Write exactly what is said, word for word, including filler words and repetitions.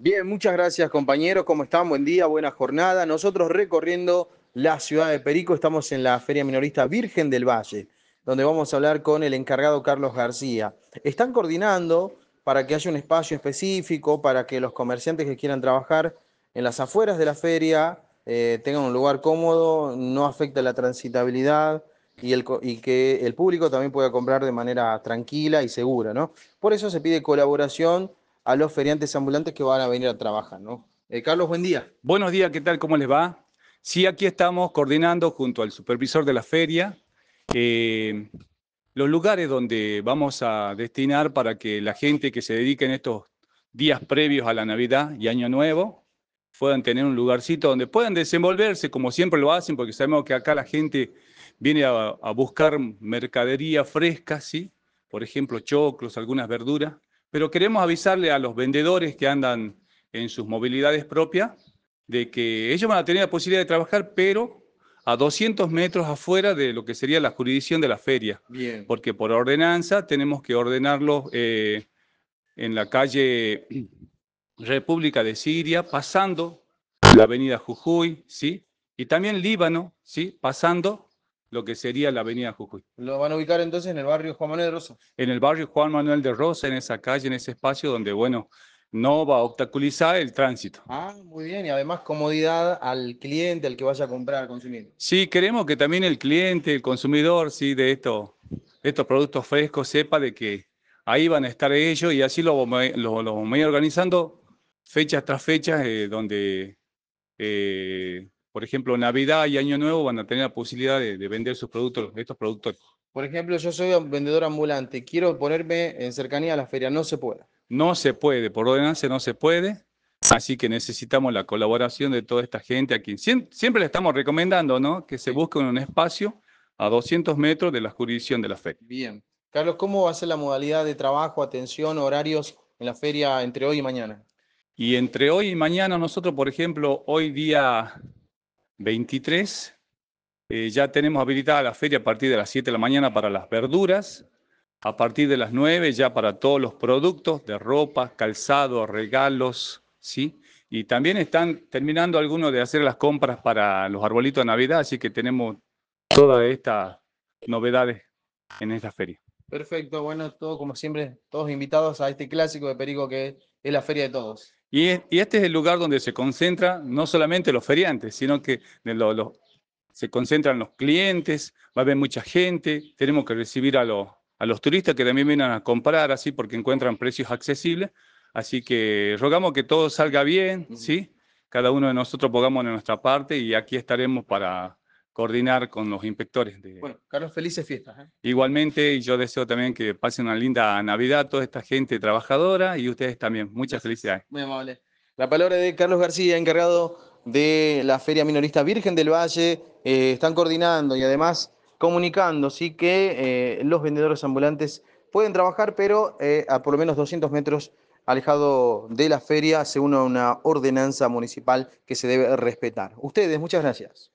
Bien, muchas gracias compañeros, ¿cómo están? Buen día, buena jornada. Nosotros recorriendo la ciudad de Perico, estamos en la Feria Minorista Virgen del Valle, donde vamos a hablar con el encargado Carlos García. Están coordinando para que haya un espacio específico, para que los comerciantes que quieran trabajar en las afueras de la feria eh, tengan un lugar cómodo, no afecte la transitabilidad y, el, co- y que el público también pueda comprar de manera tranquila y segura, ¿no? Por eso se pide colaboración a los feriantes ambulantes que van a venir a trabajar, ¿no? Eh, Carlos, buen día. Buenos días, ¿qué tal? ¿Cómo les va? Sí, aquí estamos coordinando junto al supervisor de la feria eh, los lugares donde vamos a destinar para que la gente que se dedique en estos días previos a la Navidad y Año Nuevo puedan tener un lugarcito donde puedan desenvolverse como siempre lo hacen, porque sabemos que acá la gente viene a, a buscar mercadería fresca, ¿sí? Por ejemplo, choclos, algunas verduras, pero queremos avisarle a los vendedores que andan en sus movilidades propias de que ellos van a tener la posibilidad de trabajar, pero a doscientos metros afuera de lo que sería la jurisdicción de la feria, Bien. porque por ordenanza tenemos que ordenarlos eh, en la calle República de Siria, pasando la avenida Jujuy, ¿sí? Y también Líbano, ¿sí? Pasando lo que sería la avenida Jujuy. Lo van a ubicar entonces en el barrio Juan Manuel de Rosas. En el barrio Juan Manuel de Rosa, en esa calle, en ese espacio donde, bueno, no va a obstaculizar el tránsito. Ah, muy bien. Y además comodidad al cliente, al que vaya a comprar, a consumir. Sí, queremos que también el cliente, el consumidor, sí, de estos, de estos productos frescos sepa de que ahí van a estar ellos y así lo, vamos a- lo, lo vamos a ir organizando fecha tras fecha, eh, donde, eh, por ejemplo, Navidad y Año Nuevo van a tener la posibilidad de, de vender sus productos, estos productos. Por ejemplo, yo soy un vendedor ambulante. Quiero ponerme en cercanía a la feria. No se puede. No se puede, por ordenanza no se puede, así que necesitamos la colaboración de toda esta gente a quien siem- siempre le estamos recomendando, ¿no? Que se Sí. busque un espacio a doscientos metros de la jurisdicción de la feria. Bien. Carlos, ¿cómo va a ser la modalidad de trabajo, atención, horarios en la feria entre hoy y mañana? Y entre hoy y mañana nosotros, por ejemplo, hoy día veintitrés, eh, ya tenemos habilitada la feria a partir de las siete de la mañana para las verduras, a partir de las nueve ya para todos los productos de ropa, calzado, regalos, ¿sí? Y también están terminando algunos de hacer las compras para los arbolitos de Navidad, así que tenemos todas estas novedades en esta feria. Perfecto, bueno, todo como siempre, todos invitados a este clásico de Perico que es la feria de todos. Y, es- y este es el lugar donde se concentran no solamente los feriantes, sino que de lo- lo- se concentran los clientes, va a haber mucha gente, tenemos que recibir a, los a los turistas que también vienen a comprar así porque encuentran precios accesibles. Así que rogamos que todo salga bien, Ujú. ¿sí? Cada uno de nosotros pongamos de nuestra parte y aquí estaremos para coordinar con los inspectores. De... Bueno, Carlos, felices fiestas, ¿eh? Igualmente, y yo deseo también que pasen una linda Navidad toda esta gente trabajadora y ustedes también. Muchas Gracias, felicidades. muy amable. La palabra de Carlos García, encargado de la Feria Minorista Virgen del Valle. Eh, están coordinando y además comunicando, sí que eh, los vendedores ambulantes pueden trabajar, pero eh, a por lo menos doscientos metros alejado de la feria, según una ordenanza municipal que se debe respetar. Ustedes, muchas gracias.